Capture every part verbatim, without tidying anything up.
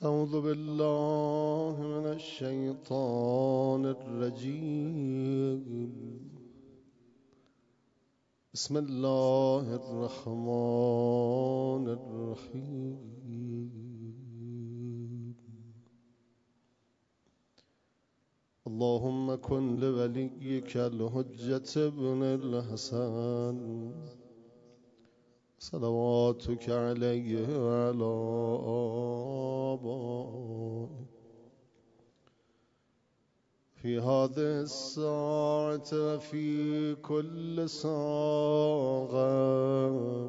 أعوذ بالله من الشيطان الرجيم. بسم الله الرحمن الرحيم. اللهم كن لوليك الحجة ابن الحسن صلواتك عليه وعلى آبائه في هذه الساعة وفي كل ساعة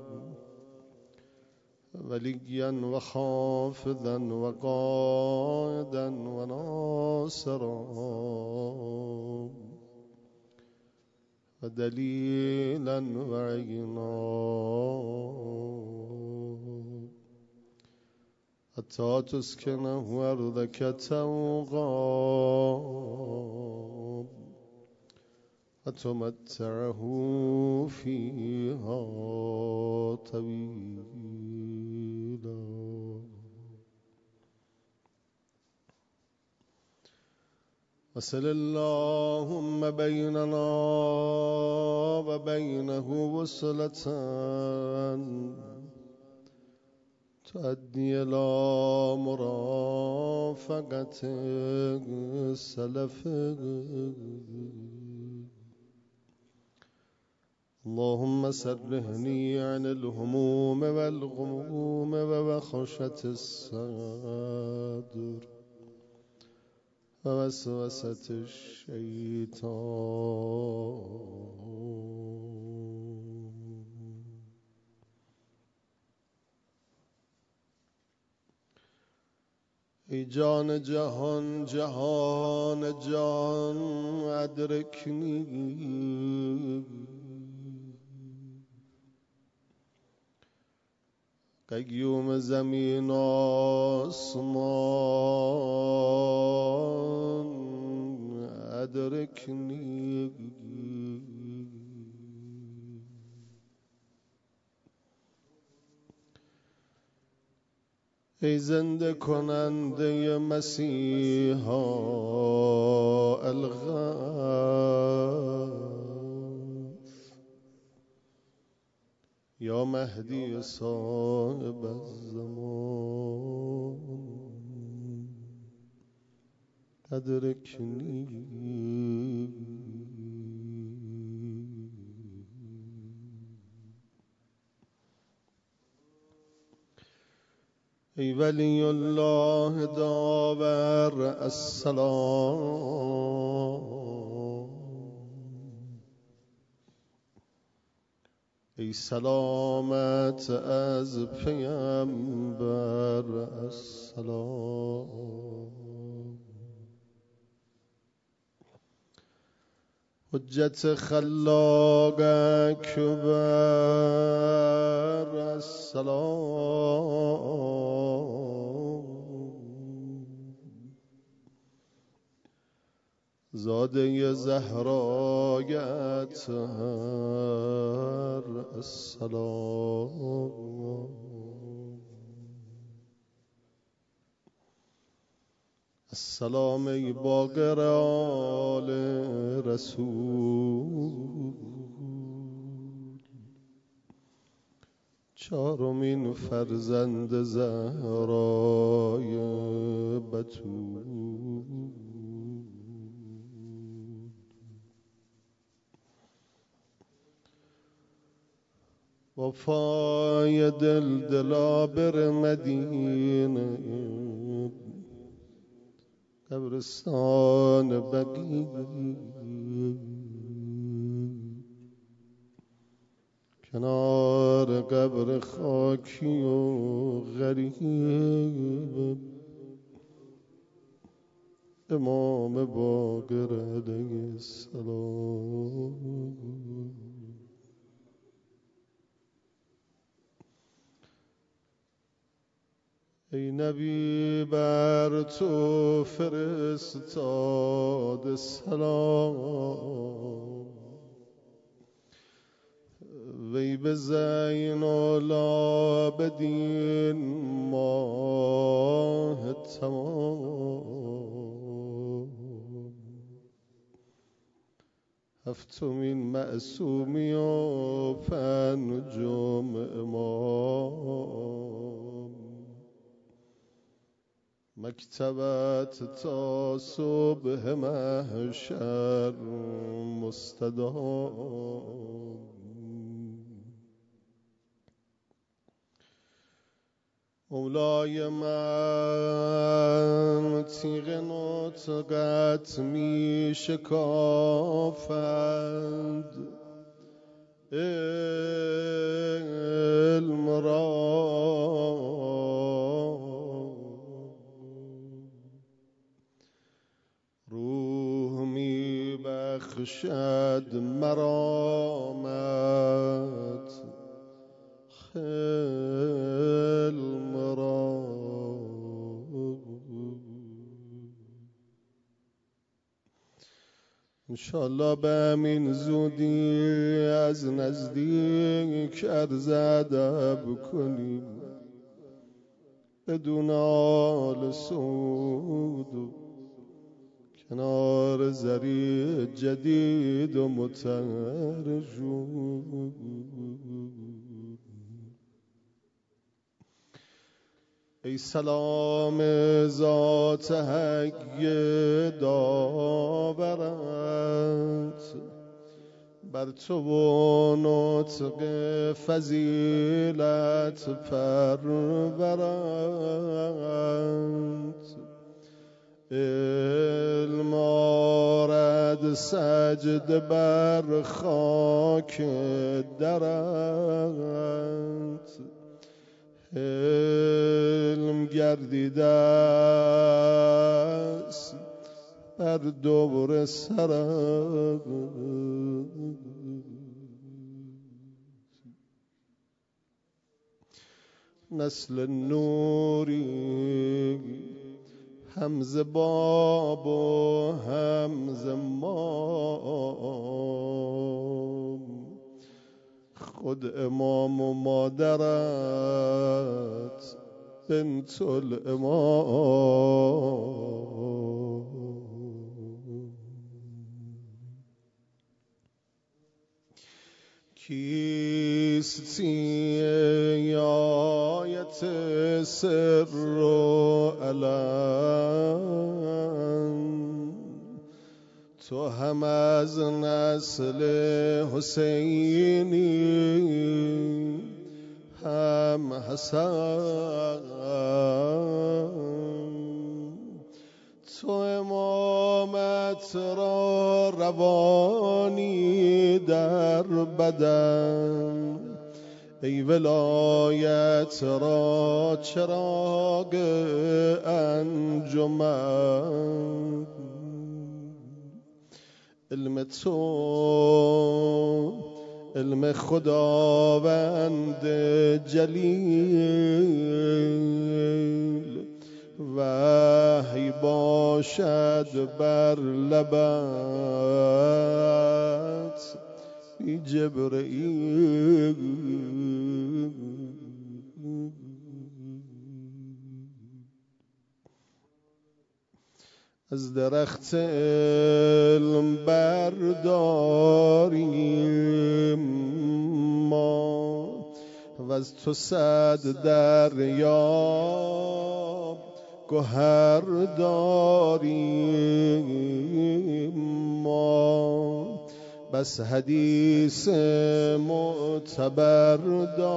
وليا وحافظا وقائدا وناصرا ودليلا وعينا حتى تسكنه أرضك توغا وتمتعه فيها طويلا. وصل اللهم بيننا وبينه وصلة تؤدي إلى مرافقة السلف. اللهم سرهني عن الهموم والغموم ووخشة الصدر ووسوسة الشيطان. ای جان جهان جهان جان ادرکنی، قیوم زمین آسمان ادرکنی. ای زنده کننده مسیحا الغوث، یا مهدی صاحب الزمان ادرکنی. ای ولی الله داور السلام، ای سلامت از پیامبر السلام. حجت خلاق اکبر السلام، زاده زهرای اطهر السلام. السلام ای باقر آل رسول، چارمین فرزند زهرای بتول. وفای دل دلابر مدینه، قبرستان بقیع، کنار قبر خاکی و غریب امام باقر علیه السلام. ای نبی بر تو فرستاد سلام، وی به زین العابدین ماه هفتمین معصومی و پنجم امام، مکتبت تا صبح محشر مستدام. مولای من تیغ نطقت می شکافد علم را، روح می بخشد مرامت علم را. انشالله به همین زودی از نزدیک عرض ادب کنیم، بدون آل سود و کنار زری جدید و مترجم. ای سلام ذات حی داورت بر تو و نطق فضیلت پرورت، علم آرد سجده بر خاک درت، علم گردیده است بر دور سرت. نسل نوری همز باب و همز مام، خود امام و مادرت بنت الامام. کیستی ای آیت سر و علم، تو هم از نسل حسینی هم حسن، تو امامت را روانی در بدن، ای ولایت را چراغ انجمن. علم تو علم خداوند جلیل، وحی باشد بر لبت بی جبرئیل. از درخت علم برداریم ما، و از تو صد دریا گوهر داریم ما، بس حدیث معتبر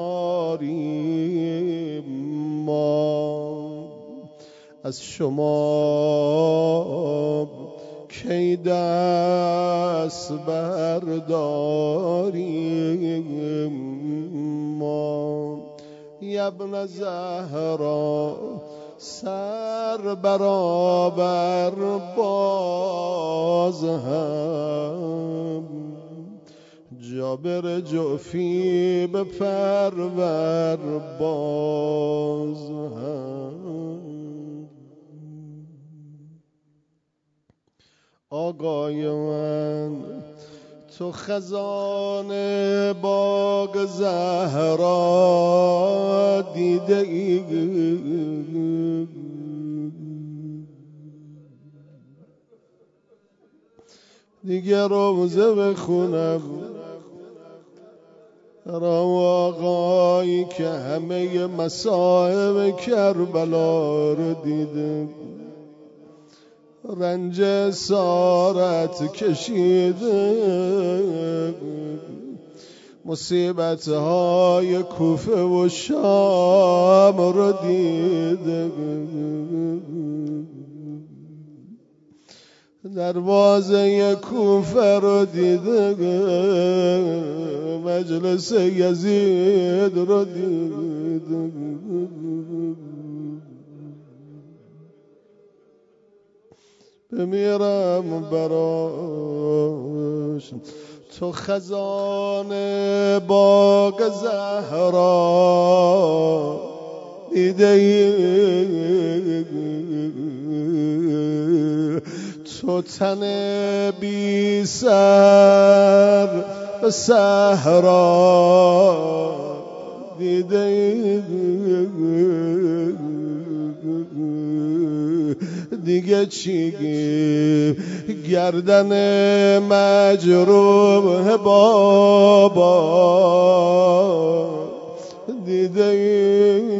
داریم ما. از شما کی دست برداریم ما، ابن زهرا سر برابر باز هم، جابر جعفی به پرور باز هم. آقای من تو خزان باغ زهرا دیده ای، دیگه روزه بخونم رام آقایی که همه مصائب کربلا رو دیده، رنج اسارت کشیده، مصیبت های کوفه و شام رو دیده، دروازه کوفه رو دیده، مجلس یزید رو دیده، بمیرم براش. تو خزانه باغ زهرا دیده ای، تو تن بی سر به صحرا دیده ای، دیگه چی گردن مجروح بابا دیده ای،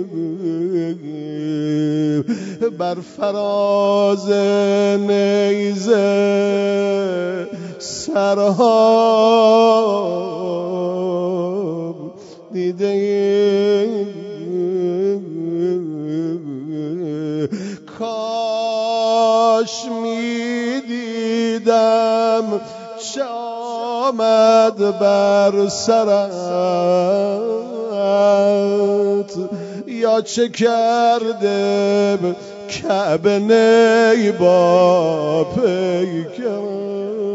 بر فراز نیزه سرها دیده ای، کاش می دیدم چه آمد بر سرت، یا چه کرده کعبه نی با پیکر.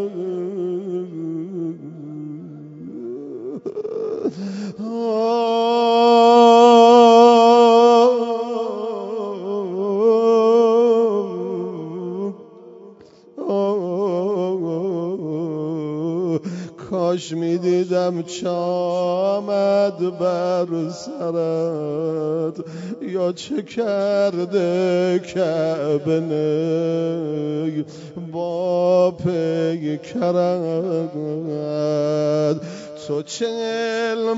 کاش می دیدم چه آمد بر سرت، یا چه کرده کعبه نی با پیکرت. تو چل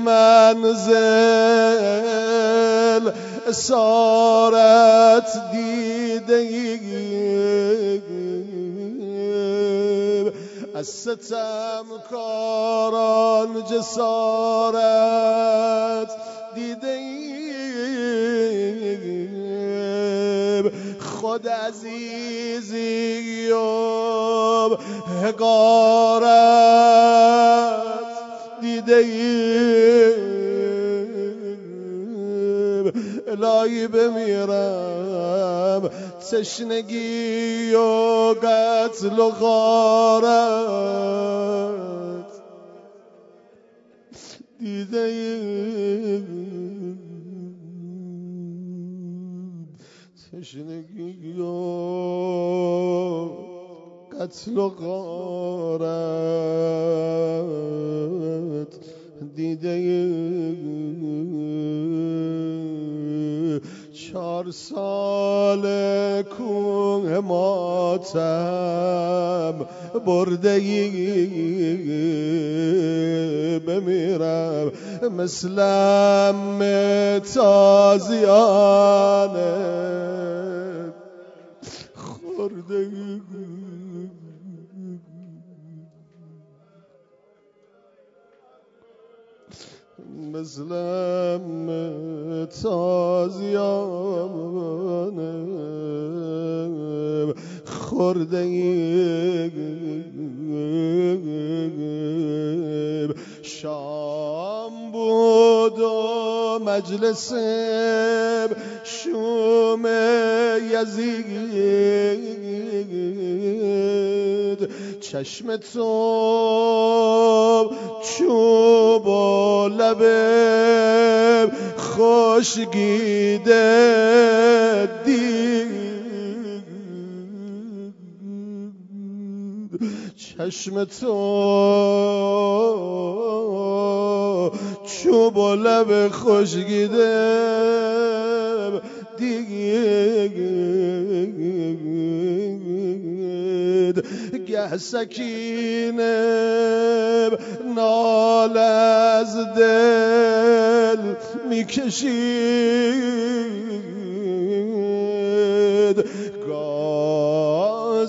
منزل اسارت دیده ای، از ستم کاران جسارت دیده ایم، خود عزیزی و حقارت دیده ایم. الهی بمیرم تشنگی و قتل و غارت دیده ایم، تشنگی و قتل و غارت دیده ایم. چهار سال کوه ماتم برده ای، بمیرم مثلم تازیانه خورده ای، مثلم تازیانه خورده ایم. شام بود و مجلس شوم یزید، چشم تو چوب و لب خشکیده دید، چشم تو چوب و لب خشکیده دید، گه سکینه نال از دل میکشید گاه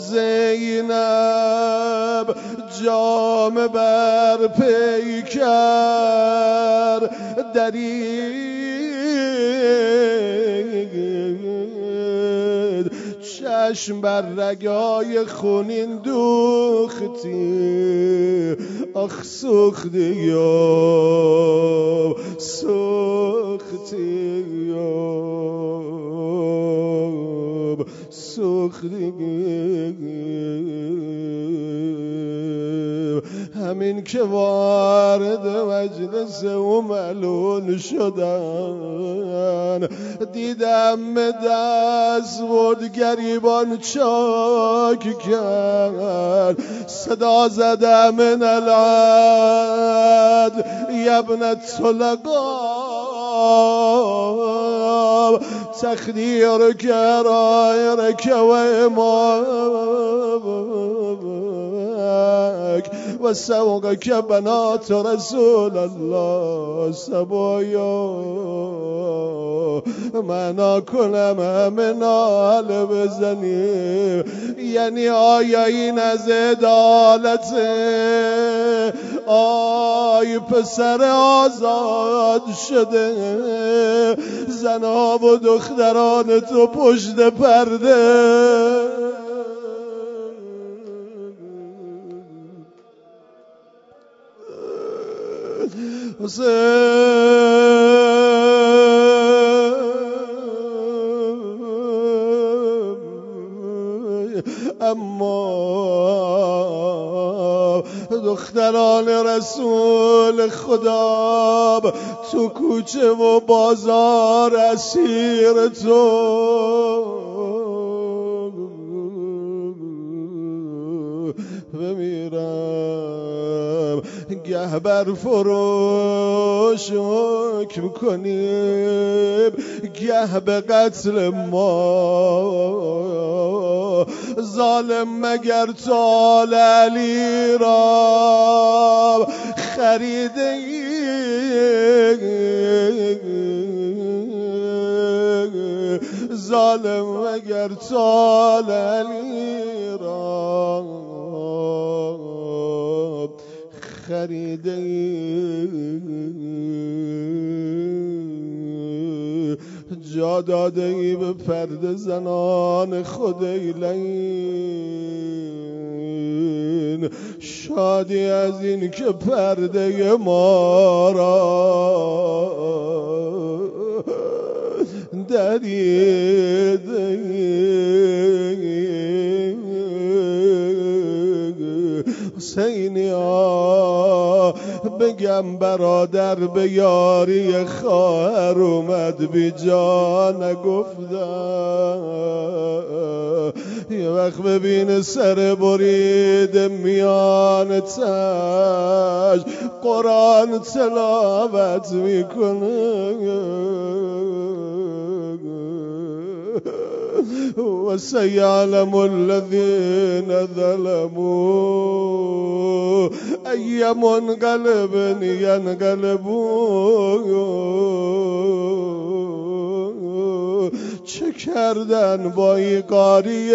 زینب جام بر پیکر درید چشم بر رگای خونین دوختی آخ سوختی یا سوختی یا سوختی همین که وارد مجلس او ملول شدن دیدم دست برد گریبان چاک کرد صدا زدم من العد یبنت لقا تخدیر کرایرک و امامک و سوقک بنات رسول الله سبایا منا کنم همه ناله بزنیم یعنی آیا این از عدالته آی پسر آزاد شده زنها و دختران تو پشت پرده اما دختران رسول خدا تو کوچه و بازار اسیر تو بمیرم گه بر فروش حکم کنیم گه به قتل ما ظالم مگر تال علی را خریده ای ظالم مگر تال علی را خریده ای جا داده ای به پرده زنان خدیلین شادی از این که پرده ما را دریده حسینی ها بگم برادر به یاری خواهر اومد بی جا نگفتم یه وقت ببین سر برید میان تاج قرآن تلاوت میکنه و سیعلم الذین ظلموا ای منقلب ینقلبون چه کردن با این قاری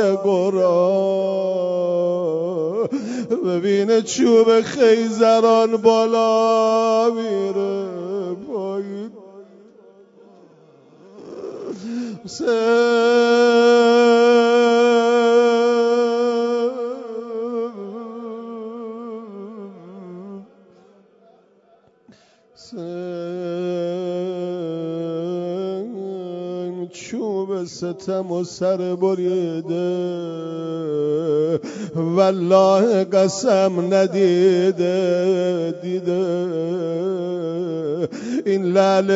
قرآن ببینه چوب خیزران بالا میره پایین چوب ستم و سر بریده والله قسم ندیده دیده این لعل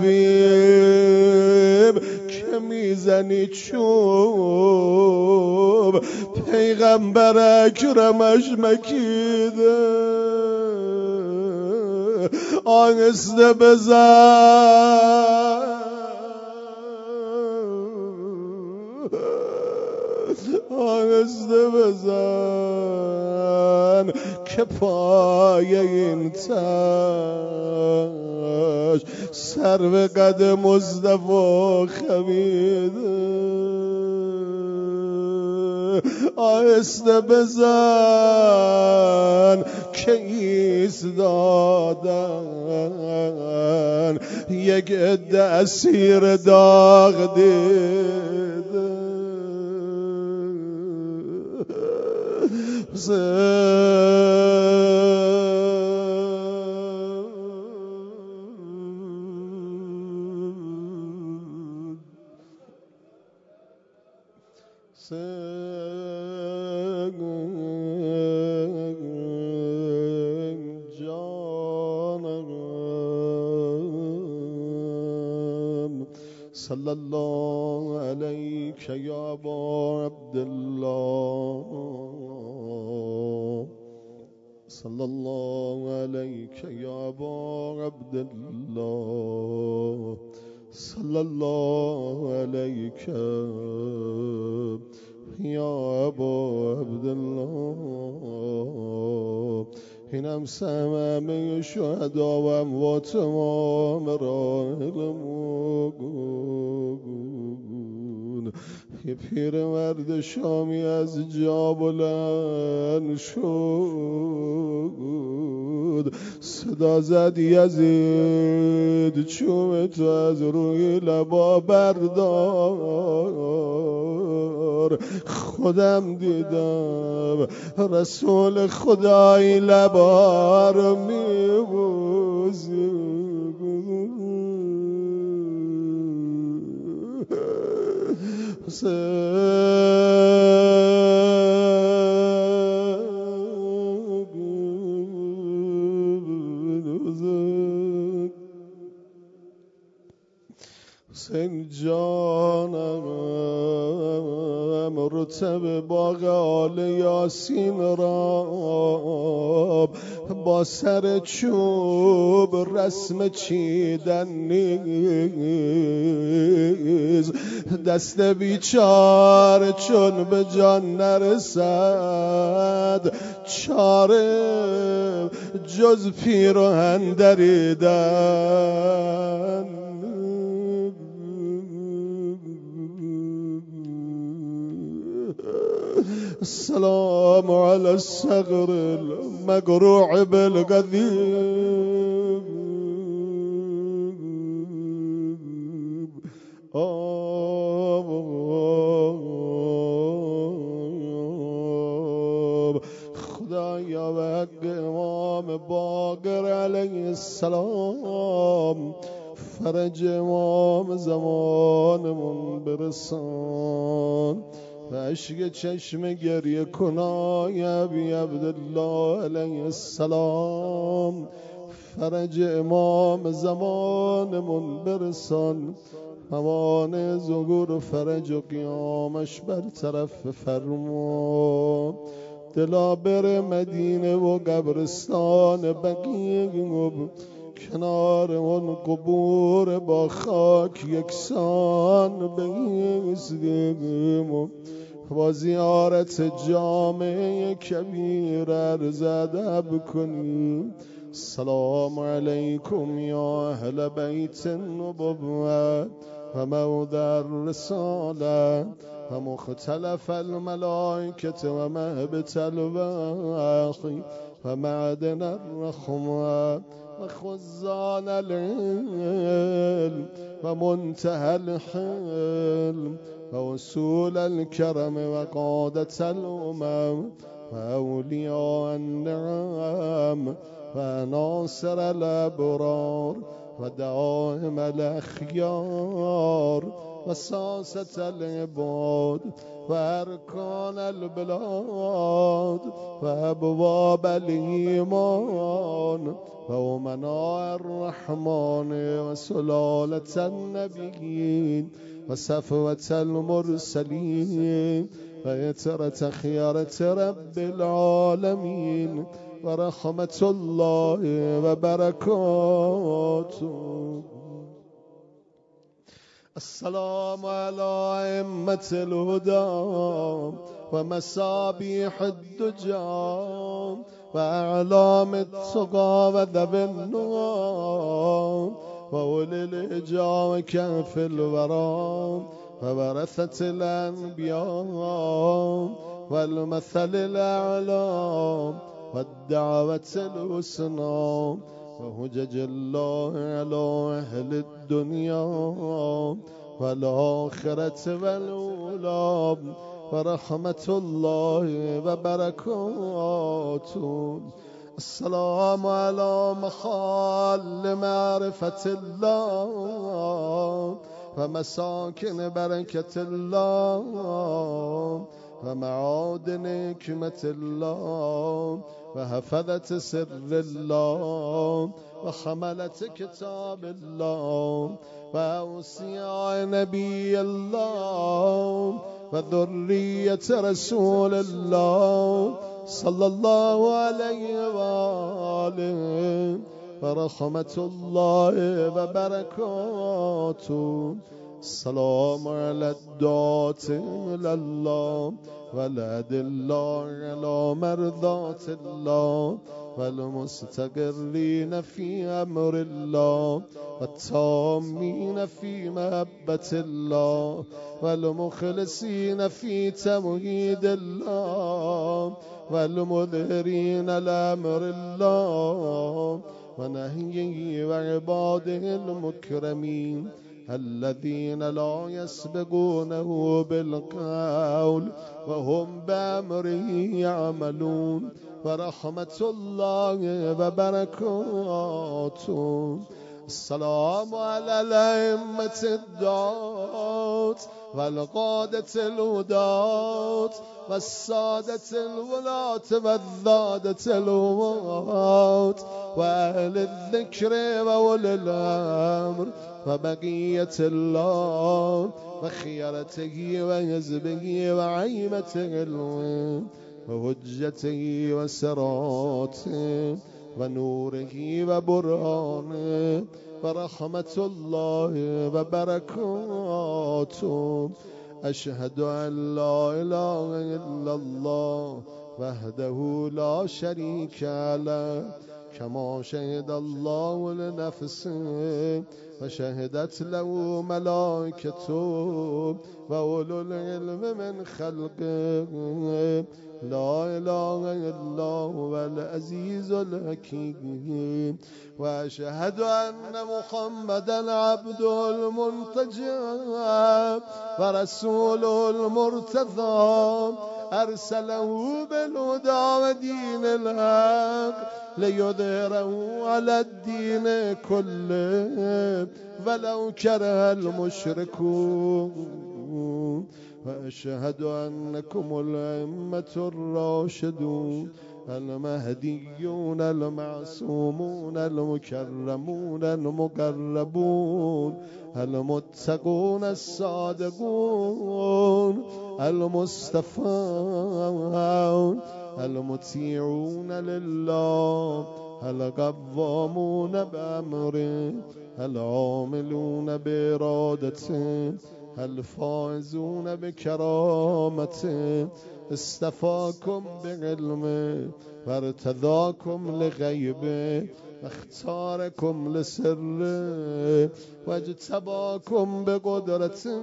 لبیب که میزنی چوب پیغمبر اکرمش مکیده آهسته بزن آهسته بزن که پای این تاش سر به قد مصطفی خمیده. آهسته بزن که ایستادن یک عده اسیر داغ دیده. صلی الله علیک یا ابا عبدالله، صلی الله علیک یا ابا عبدالله، صلی الله علیک یا ابا عبدالله. اینم سهم همه شهدا و اموات امام راحلمون. یه پیر مرد شامی از جا بلند شد، صدا زد یزید چوب تو از روی لبا بردار. خودم دیدم رسول خدای لبا رو میبوزه. حسین جانم رتب باغ آل یاسین را با سر چوب رسم چیدن نیز، دست بیچار چون به جان نرسد چاره جز پیراهن دریدن. السلام على الصغر المقروع بالقذيب. خدایا به حق امام باقر علیه السلام فرج امام زمانمون برسان. و عشق چشم گریه کنای ابی عبدالله علیه السلام فرج امام زمانمون برسان. همان ظهور و فرج و قیامش برطرف فرما. دلا بر مدینه و قبرستان بقیه کنار اون قبور با خاک یکسان بایستیم و با زیارت جامع کبیر عرض ادب کنیم. سلام علیکم یا اهل بیت النبوة و موضع الرسالة و مختلف الملائکة و مهبت الوحی و معدن الرحمة و خزان العلم و منتهى الحلم و وصول الكرم و قادة الامم و اولیاء النعم و ناصر الابرار و دائم الاخیار و ساسة العباد و ارکان البلاد و ابواب الایمان و امناء الرحمن و سلالة النبیین و صفوة المرسلین و عطرة خیارة رب العالمین و رحمت الله و برکاته. السلام على أئمة الهدى ومصابيح الدجى وأعلام التقى وذوي النهى وأولي الإجا وكهف الورى وورثة الأنبياء والمثل الأعلى والدعوة الحسنى وهجج الله على أهل الدنيا والآخرة والأولى ورحمة الله وبركاته. السلام على محل معرفة الله ومساكن بركة الله ومعادن حكمة الله وحفظة سر الله وحملة كتاب الله وأوصياء نبي الله وذرية رسول الله صلى الله عليه وآله ورحمة الله وبركاته. السلام على الدعاة إلى الله والأدلة على مرضاة الله والمستقرين في أمر الله والتامين في محبة الله والمخلصين في توحيد الله والمظهرين لأمر الله ونهيه وعباده المكرمين الذين لا يسبقونه بالقول وهم بأمره يعملون ورحمة الله وبركاته. السلام على الأئمة الدعاة والقادة الهداة والسادة الولاة والذادة الولاة وأهل الذكر وأولي الأمر وبقية الله وخيرته وحزبه وعيمة علمه وهجته وسراته ونوره وبرهانه ورحمة الله وبركاته. أشهد أن لا إله إلا الله وحده لا شريك له كما شهد الله لنفسه وشهدت له ملائكته وأولو العلم من خلقه لا إله إلا هو العزيز الحكيم. وأشهد أن محمدا عبده المنتجب ورسوله المرتضى أرسله بالهدى ودين الحق ليظهره على الدين كله ولو كره المشركون. وأشهد أنكم الأئمة الراشدون المهديون المعصومون المكرمون المقربون المتقون الصادقون المصطفون المطيعون لله القوامون بأمره العاملون بإرادته الفائزون بكرامته. استفاكم بعلمه وارتضاكم لغيبه واختاركم لسره واجتباكم بقدرته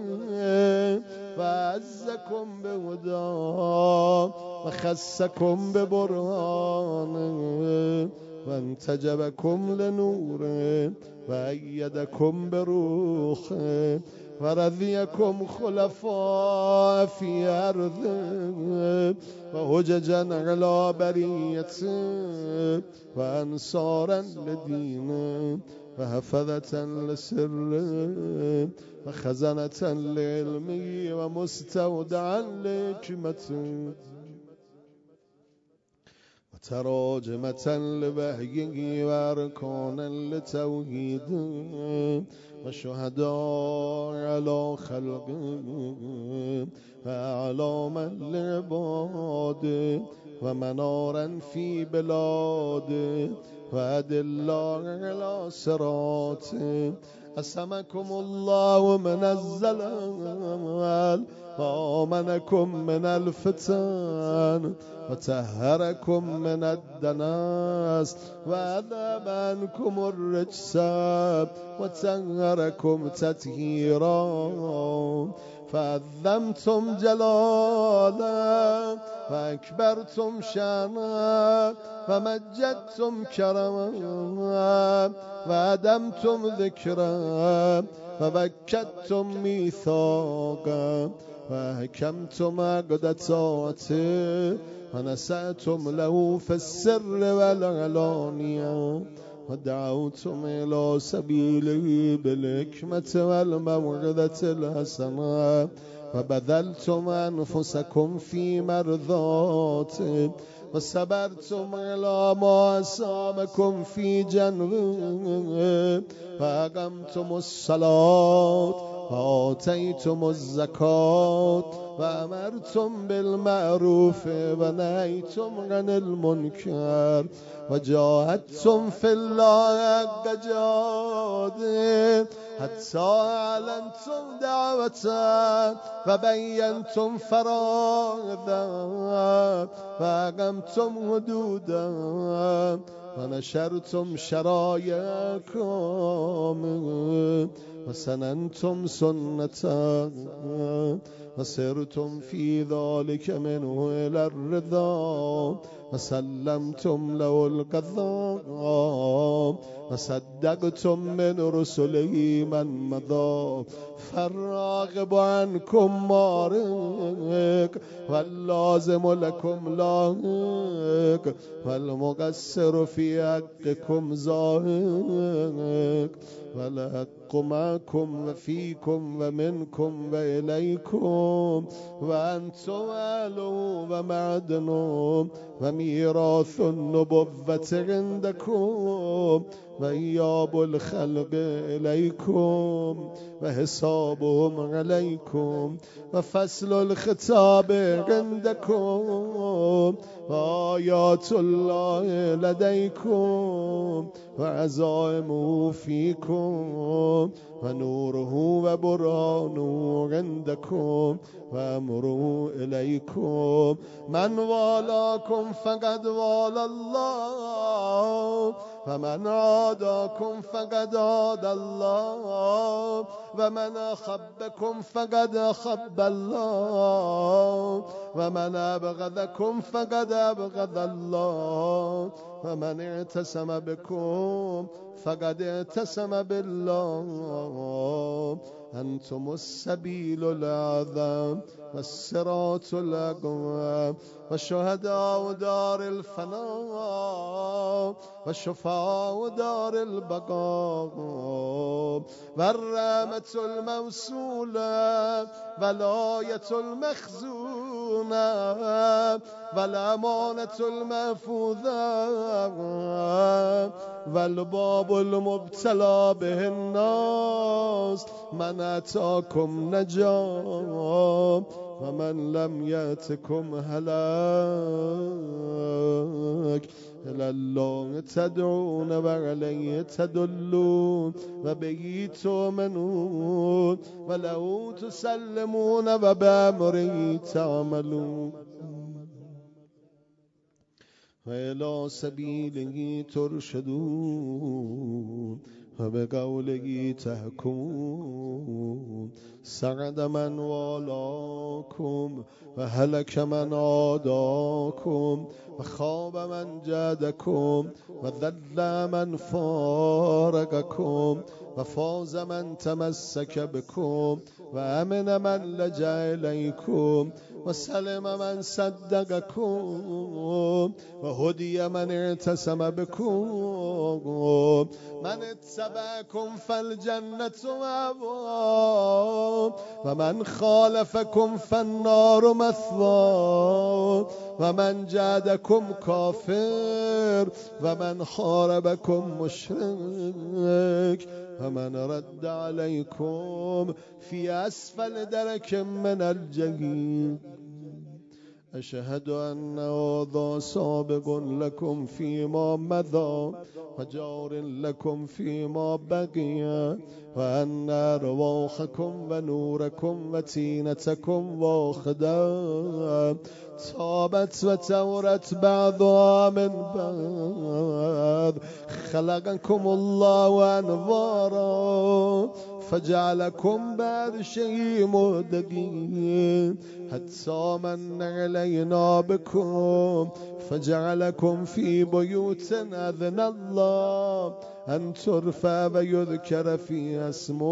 وعزكم بهداه وخسكم ببرهانه وانتجبكم لنوره وأيدكم بروحه ورضيكم خلفاء في أرضه وهججا على بريته وأنصارا لدينه وحفظة لسره وخزنة لعلمه ومستودعا لحكمته وتراجمة لوحيه وأركانا لتوحيده وشهداء على خلقه وأعلاما لعباده ومنارا في بلاده وأدلا على صراطه قسمكم الله من الزلال وآمنكم من الفتن وطهركم من الدنس وأذهب عنكم الرجس وطهركم تطهيرا فعظمتم جلالا فأكبرتم شأنا فمجدتم كرما وأدمتم ذكرا فبكتتم ميثاقا وحكمتم عقد طاعته ونسأتم له في السر والعلانية ودعوتم إلى سبيله بالحكمة والموعظة الحسنة وبذلتم أنفسكم في مرضاته وصبرتم على ما أصابكم في جنبه وأقمتم الصلاة وآتيتم الزكاة وأمرتم بالمعروف ونهيتم عن المنكر وجاهدتم في الله حق جهاده حتى أعلنتم دعوته وبينتم فرائضه وأقمتم حدوده ونشرتم شرائعكم وسننتم سنته وسرتم في ذلك منه إلى الرضا وسلمتم له القضاء وصدقتم من رسله من مضى فالراغب عنكم مارق واللازم لكم لاحق والمقصر في حقكم زاهق والحق معكم وفيكم ومنكم وإليكم وأنتم أهله ومعدنه وميراث النبوة عندكم وإياب الخلق إليكم وحسابهم عليكم وفصل الخطاب عندكم وآيات الله لديكم وعزائمه فيكم ونوره وبرهانه عندكم وأمره إليكم من والاكم فقد والى الله ومن عاداكم فقد عاد الله ومن أحبكم فقد أحب الله ومن أبغضكم فقد أبغض الله ومن اعتصم بكم فقد اعتصم بالله أنتم السبيل الأعظم والصراط الأقوم وشهداء دار الفناء وشفاء دار البقاء والرحمة الموصولة ولاية المخزونة والأمانة المحفوظة والباب المبتلى به الناس من أتاكم نجا ومن لم يأتكم هلاك إلى الله تدعون وعليه تدلون وبه تؤمنون وله تسلمون وبأمره تعملون وإلى سبيله ترشدون وبقوله تحكمون سعد من والاكم وهلك من عاداكم وخاب من جادكم وذل من فارقكم وفاز من تمسك بكم وأمن من لجأ إليكم وسلم من صدقكم وهدي من اعتصم بكم من اتبعكم فالجنة مأواه ومن خالفكم فالنار مثواه ومن جادكم كافر ومن حاربكم مشرك ومن رد عليكم في أسفل درك من الجحيم أشهد أن هذا سابق لكم فيما مضى وجار لكم فيما بقي، وأن أرواحكم ونوركم وتينتكم واخدا تابت وتورت بعضها من بعض. خلقكم الله أنوارا فجعلكم بعد شيء مهدقين حتى من علينا بكم فجعلكم في بيوت أذن الله أن ترفع ويذكر فيها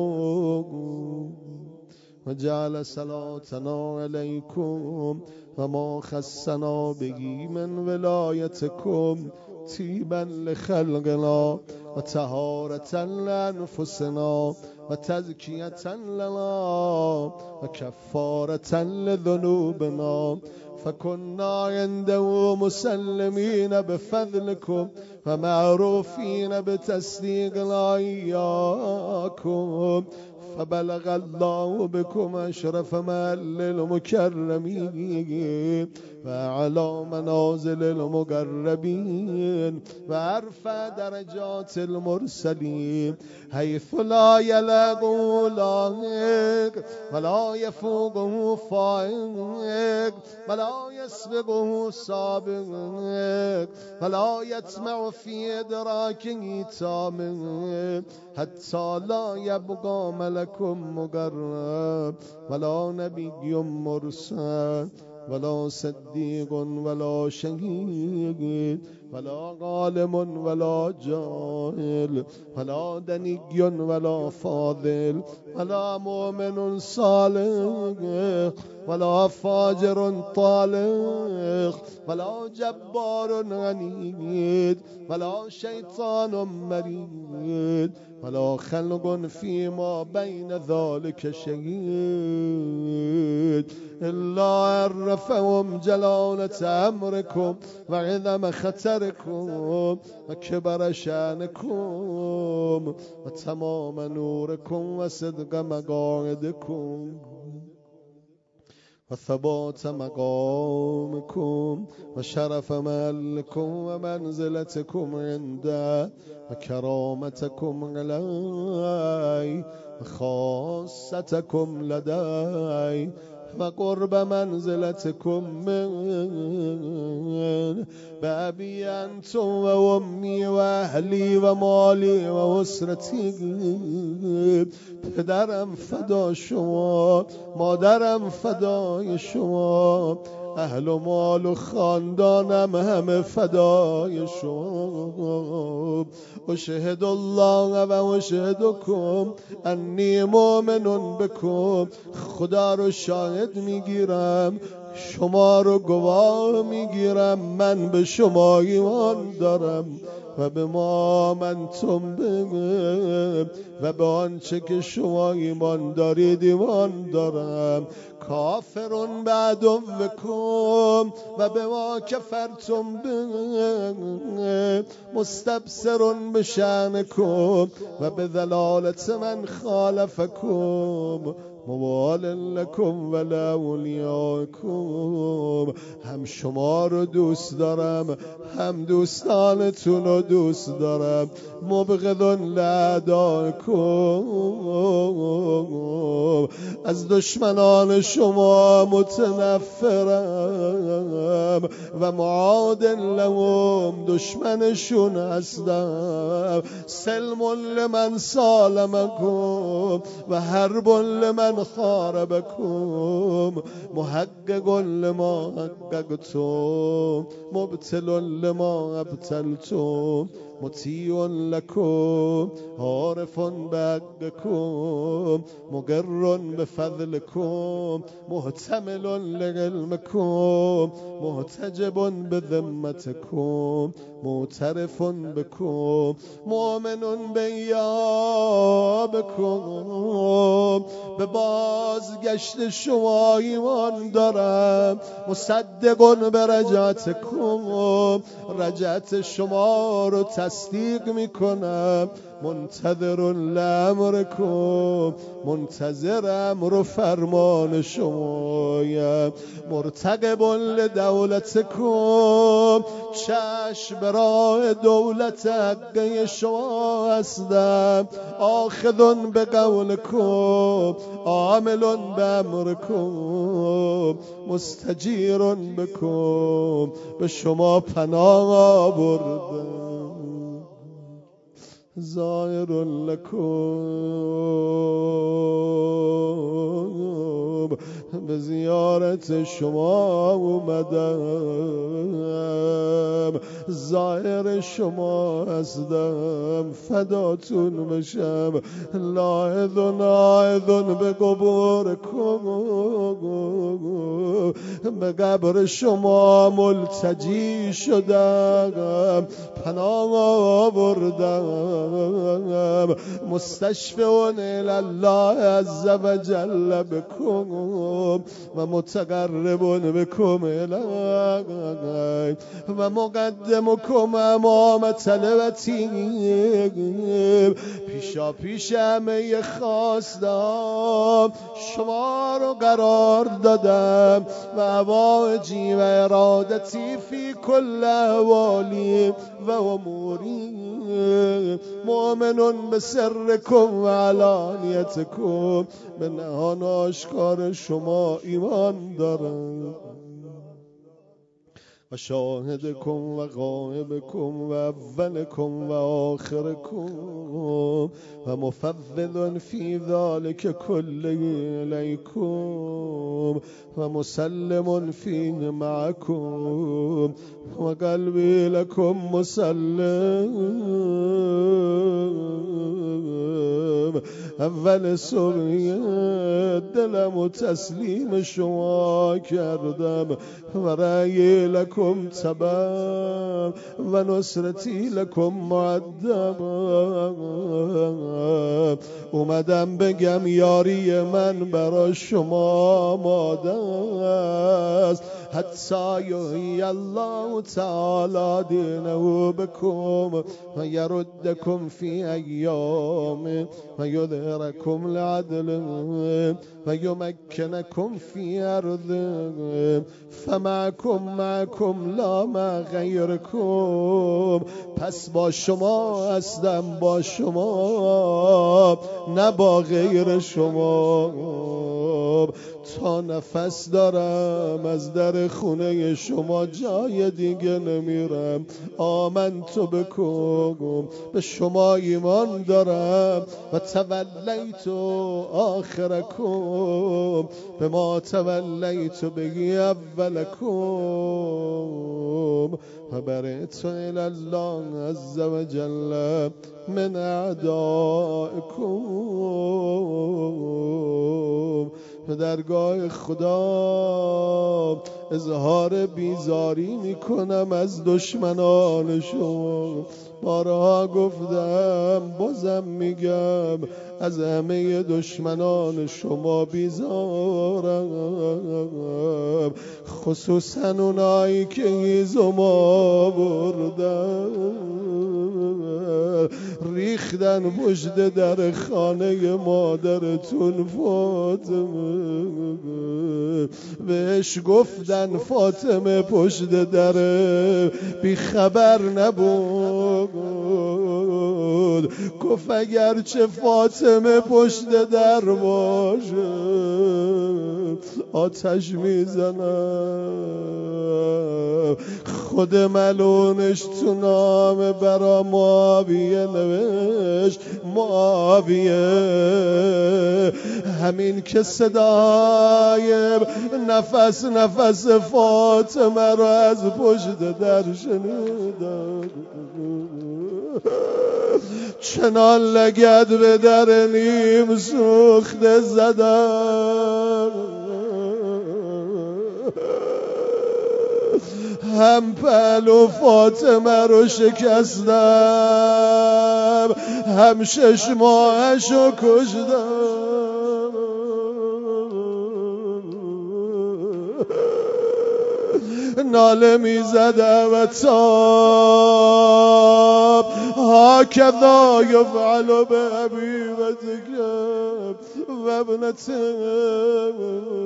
اسمه، وجعل صلاتنا عليكم وما خصنا به من ولايتكم طيبا لخلقنا وطهارة لأنفسنا وتزكية لنا وكفارة لذنوبنا، فكنا عنده مسلمين بفضلكم ومعروفين بتصديقنا إياكم، فبلغ الله بكم أشرف مآل المكرمين وأعلى منازل المقربين وأرفع درجات المرسلين، حيث لا يلغ لاغق ولا يفوقه فائق ولا يسبقه سابق ولا يطمع في إدراكه تام، حتى لا يبقى ملك مقرب ولا نبي مرسل ولا صديق ولا شهيد ولا عالم ولا جاهل ولا دني ولا فاضل ولا مؤمن صالح ولا فاجر طالق ولا جبار عنيد ولا شيطان مريد ولا خلق فيما بين ذلك شهيد، إلا عرفهم جلالة أمركم وعظم خطركم وكبر شأنكم وتمام نوركم وصدق مقاعدكم وثبات مقامكم وشرف مالكم ومنزلتكم عنده وكرامتكم علي وخاصتكم لدي وقرب منزلتكم من بأبي أنتم وأمي وأهلي ومالي وأسرتي، پدرم فدا شما، مادرم فدای شما، اهل و مال و خاندانم همه فدای شما. اشهد الله و اشهدکم انی مؤمن بکم، خدا رو شاهد میگیرم، شما رو گواه میگیرم، من به شما ایمان دارم و به ما آمنتم به و به آنچه که شما ایمان دارید ایمان دارم. کافرون به عدوکم و به ما کفرتم به، مستبصرون به شأنکم و به ضلالت من خالفکم، موال لکم و لاولیاکم. هم شما رو دوست دارم هم دوستانتون رو دوست دارم. مبغضون لعداکم، از دشمنان شما متنفرم و معاد لهم، دشمنشون هستم. سلم لمن سالمکم و حرب لمن خاربکم، محقق لما حققتم، مبتل لما ابتلتم، مطیع لکم، عارف بحقکم، مقر بفضلکم، محتمل لعلمکم، محتجب بذمتکم، معترف بکم، مؤمن بیابکم. به بازگشت شما ایمان دارم، مصدق به رجعتکم، رجعت شما رو تصدیق میکنم منتظر لامرکم منتظر امر و فرمان شمایم مرتقب لدولتکم چشم برای دولت حقه شما هستم آخذون به قولکم عاملون به امرکم مستجیرون بکم به شما پناه آوردم زائر لکم به زیارت شما اومدم زائر شما هستم فداتون بشم لاحظون آئذون به قبورکم به قبر شما ملتجی شدم پناه آوردم مستشفعون الله عز و جل بکم و متقربون بکم الی و مقدمکم امام طلبتی پیشا پیش همه خواستم شما رو قرار دادم و حوائجی و ارادتی فی کل احوالی و اموری مؤمنون به سرکم و علانیتکم به نهان آشکار شما ایمان دارم و شاهدکم و غائبکم و اولکم و آخرکم و مفوض فی ذلک کله الیکم و مسلم فی معکم و قلبی لکم مسلم اول صبح دلم و تسلیم شما کردم و رأی لکم تبم و نصرتی لکم معدم اومدم بگم یاری من برای شما آماده است حتی یحیی الله تعالی دینه بکم و یردکم فی ایام و یظهرکم لعدل و یمکنکم فی ارض فمعکم معکم لا مع غیرکم پس با شما هستم با شما نه با غیر شما تا نفس دارم از در خونه شما جای دیگه نمیرم آمن تو بکن به شما ایمان دارم و تولیت آخرکم به ما تولیت بگی اولکم و برئت الی الله عز و جل من اعدائکم به درگاه خدا اظهار بیزاری میکنم از دشمنان شما بارها گفتم بازم میگم از همه دشمنان شما بیزارم خصوصا اونایی که هیزم آوردن ریختن پشت در خانه مادرتون فاطمه بهش گفتن فاطمه پشت در بی خبر نبود گفت اگر چه فاطمه پشت در باشه آتش میزنم خود ملونش تو نام برا معاویه نوشت معاویه همین که صدای نفس نفس فاطمه رو از پشت در شنیدم چنان لگد به در نیم سوخته زدم هم پهلو فاطمه رو شکستم هم شش ماهش رو کشتم ناله می زدم و تاب هكذا يفعل بحبيبتك وابنتك.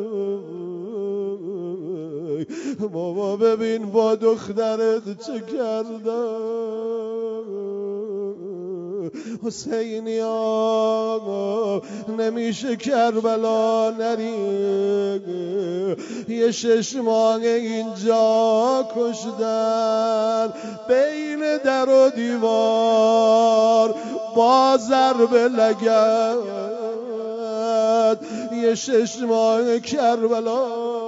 بابا ببین با دخترت چه کرده. حسینی آقا نمیشه کربلا نری، یه شش ماه اینجا کشتن بین در و دیوار با ضرب لگد. یه شش ماه کربلا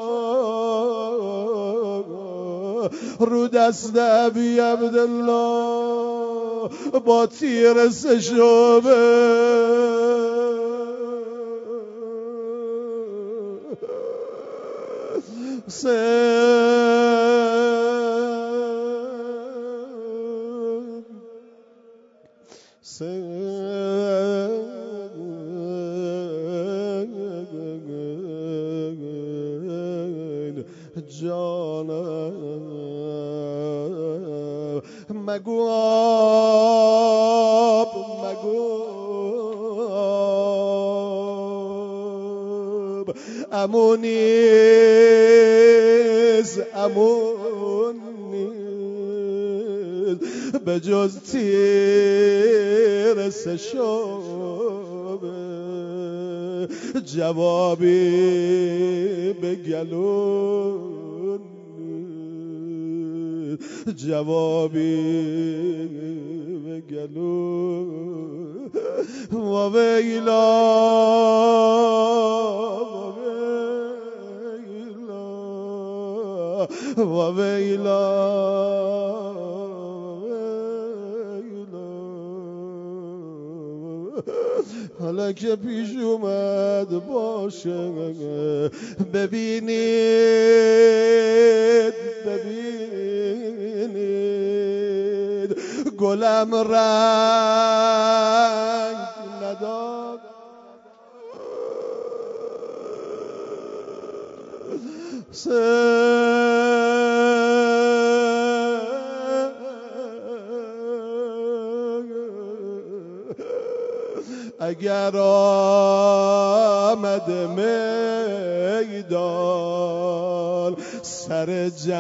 رو دست ابی عبدالله با تیر سشوبه. جانم مگو آب مگو آب امونیز امونیز به جز تیر سشوبه. جوابی به گلون جوابی به گلون. و ویلا و ویلا حالا که پیش اومد باشه ببینید ببینید گلم رنگ نداد. اگر آمد میدان سر جنگ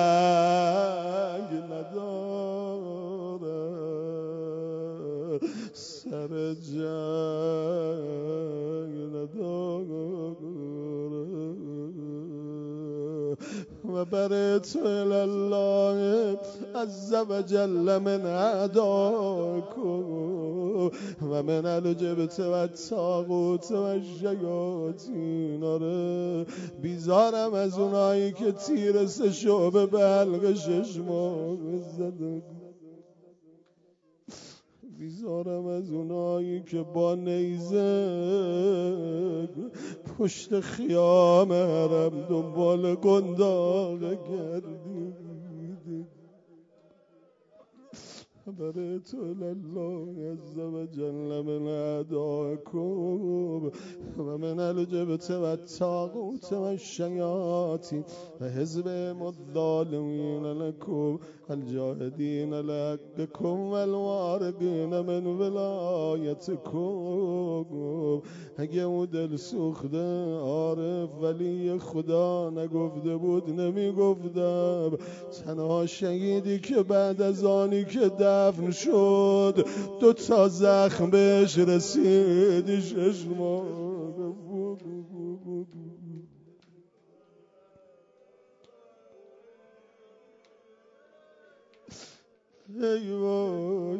ندارد، سر جنگ ندارد. و بر تو الله عز و جل من عداکم و من الجبت و الطاغوت و الشیاطین. آره بیزارم از اونایی که تیر سه شعبه به حلق شش ماه زدن. بیزارم از اونایی که با نیزه پشت خیام حرم دنبال گنداقه گردید. برای تو الله عز و جل من عداکم و من الجبت و الطاغوت و الشیاطین و حزب الظالمین لکم الجاهدین لحقکم و الوارقین من ولایتکم. اگه او دل سوخته عارف ولی خدا نگفته بود نمیگفتم. تنها شهیدی که بعد از آنی که دفن شد دو تا زخم بهش رسید شش ماه بود. ای وای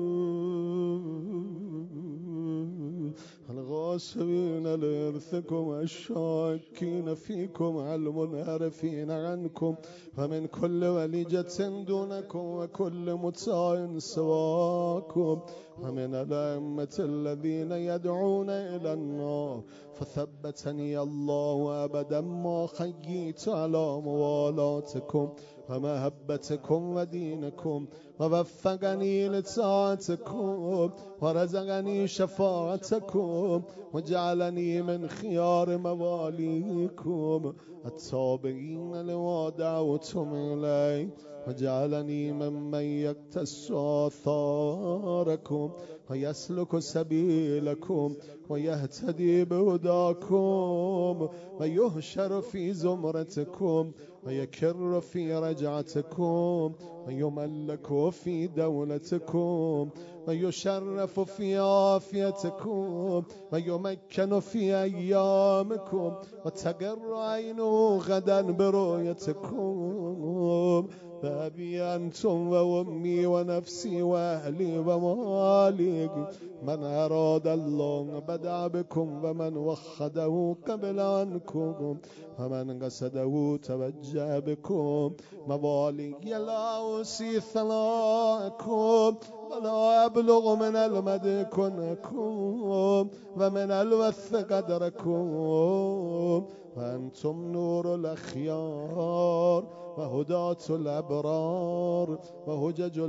الغاصبين لإرثكم الشاكين فيكم المنحرفين عنكم ومن كل وليجة دونكم وكل مطاع سواكم ومن الأئمة الذين يدعون إلى النار فثبتني الله أبدا ما خييت على موالاتكم ومحبتكم ودينكم ووفقني لطاعتكم ورزقني شفاعتكم وجعلني من خيار مواليكم التابعين لما دعوتم إليه وجعلني ممن يقتص آثاركم ويسلك سبيلكم ويهتدي بهداكم ويهشر في زمرتكم ويكر في رجعتكم ويملك في دولتكم ويشرف في عافيتكم ويمكن في أيامكم وتقر عينه غدا برؤيتكم فأبي أنتم وأمي ونفسي وأهلي ومالي من أراد الله بدأ بكم ومن وخده قبل عنكم ومن قصده توجه بكم موالي لا أوصي ثناءكم ولا أبلغ من المدح كنكم ومن الوث قدركم وأنتم نور الأخيار وهداة الأبرار وهجج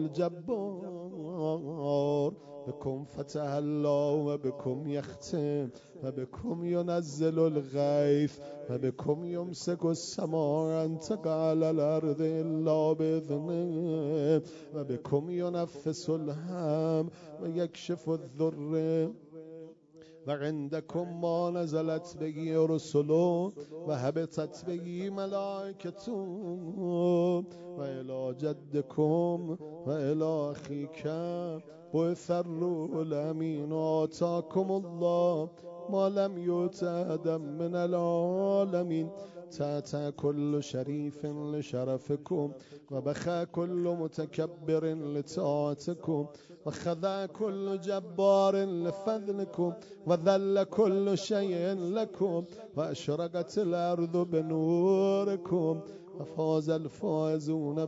الجبار بكم فتح الله وبكم يختم وبكم ينزل الغيث وبكم يمسك السماء أن تقع على الأرض إلا بإذنه وبكم ينفس الهم ويكشف الذر وعندكم ما نزلت به رسله وهبطت به ملائكته وإلى جدكم وإلى أخيك بعث الروح الأمين آتاكم الله ما لم يؤت أحدا من العالمين تأتى كل شريف لشرفكم وبخى كل متكبر لطاعتكم وخضع كل جبار لفضلكم وذل كل شيء لكم وأشرقت الأرض بنوركم وفاز الفائزون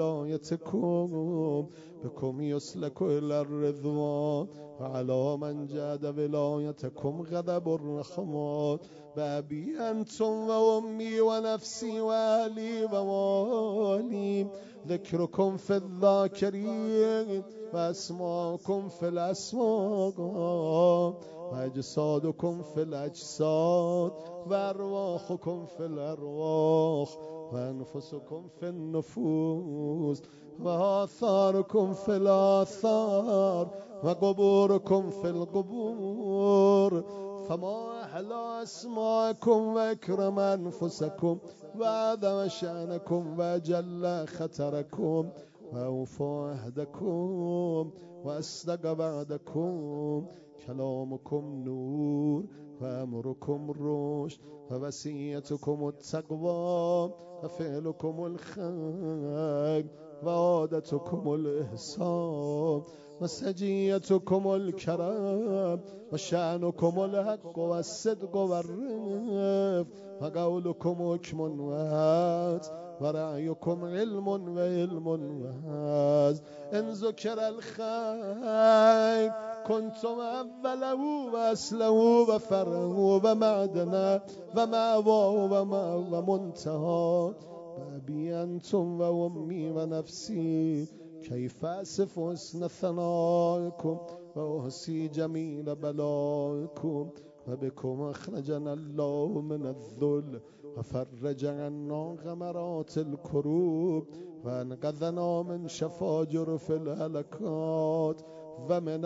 بولايتكم بكم يسلك إلى الرضوان وعلى من جاد ولايتكم غضب الرحمن بأبي أنتم وأمي ونفسي وأهلي ومالي ذكركم في الذاكرين وأسماءكم في الأسماء وأجسادكم في الأجساد وأرواحكم في الأرواح وأنفسكم في النفوس وآثاركم في الآثار وقبوركم في القبور فما أحلى أسماءكم وأكرم أنفسكم وأعظم شأنكم وأجل خطركم وأوفى عهدكم وأصدق بعدكم كلامكم نور وأمركم الرشد ووصيتكم التقوى وفعلكم الخير وعادتكم الإحسان وسجيتكم الكرم وشأنكم الحق والصدق والرفق وقولكم حكم وعدل ورأيكم علم وعلم وعز إن ذكر الخير كنتم أوله وأصله وفره ومعدنا ومأواه ومنتهى بأبي أنتم وأمي ونفسي كيف أصف حسن ثنائكم وأحصي جميل بلائكم وبكم أخرجنا الله من الذل وفرج عنا غمرات الكروب وأنقذنا من شفاجر في الهلكات ومن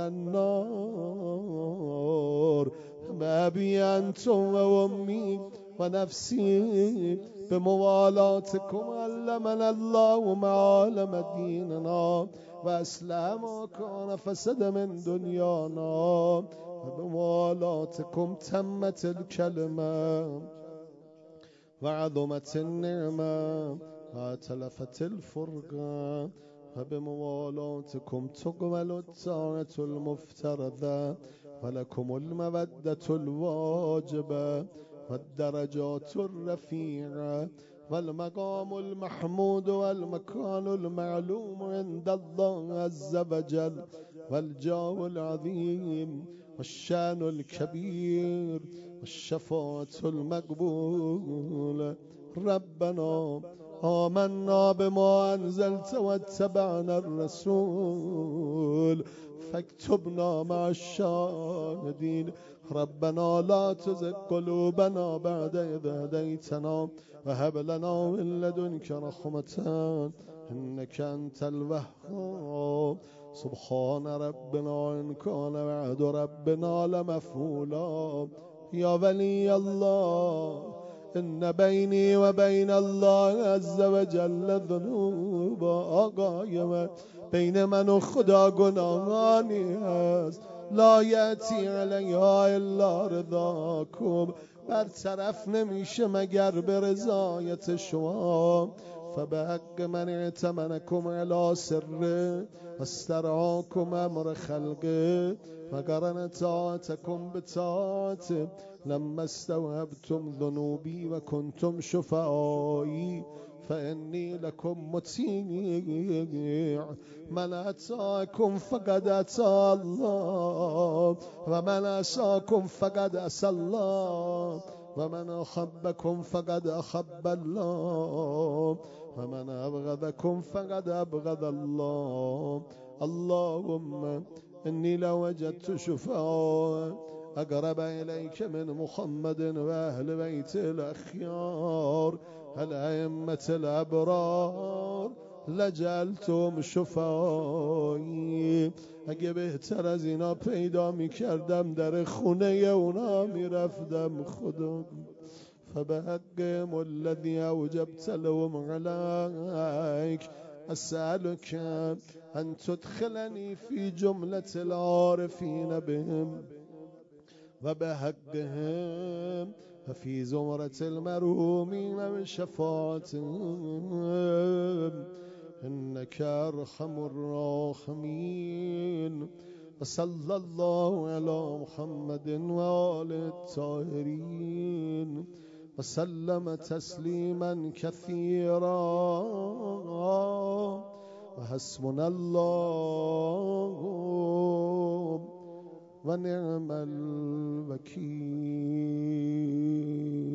النار بأبي أنتم وأمي ونفسي بموالاتكم علمنا الله معالم ديننا وأسلم ما كان فسد من دنيانا وبموالاتكم تمت الكلمة وعظمت النعمة وتلفت الفرقة وبموالاتكم تقبل الطاعة المفترضة ولكم المودة الواجبة والدرجات الرفيعة والمقام المحمود والمكان المعلوم عند الله عز وجل والجاه العظيم والشان الكبير والشفاعة المقبولة. ربنا آمنا بما أنزلت واتبعنا الرسول فاكتبنا مع الشاهدين. ربنا لا تزغ قلوبنا بعد إذ هديتنا وهب لنا من لدنك رحمة إنك أنت الوهاب. سبحان ربنا إن كان وعد ربنا لمفعولا. يا ولي الله إن بيني وبين الله عز وجل ذنوب. آقای من بین من و خدا گناهانی هست لا یأتی علیها الا رضاکم، برطرف نمیشه مگر به رضایت شما. فبحق من اعتمنکم علی سره واسترعاکم امر خلقه وقرن طاعتکم بطاعته لما استوهبتم ذنوبی و کنتم شفعایی فإني لكم مطیع. من أتاكم فقد أتى الله ومن عصاكم فقد عصى الله ومن أحبكم فقد أحب الله ومن أبغضكم فقد أبغض الله. اللهم إني لوجدت شفعاء أقرب إليك من محمد وأهل بيت الأخيار الأئمة الأبرار لجعلتم شفایی. اگه بهتر از اینا پیدا میکردم در خونه اونا میرفتم خدا. فبحقهم الذي أوجبت لهم عليك أسألك أن تدخلني في جملة العارفين بهم وبحقهم ففي زمرة المرحومين بشفاعتهم إنك أرحم الراحمين. وصلى الله على محمد وآل الطاهرين وسلم تسليما كثيرا وحسبنا الله ونعم الوكيل.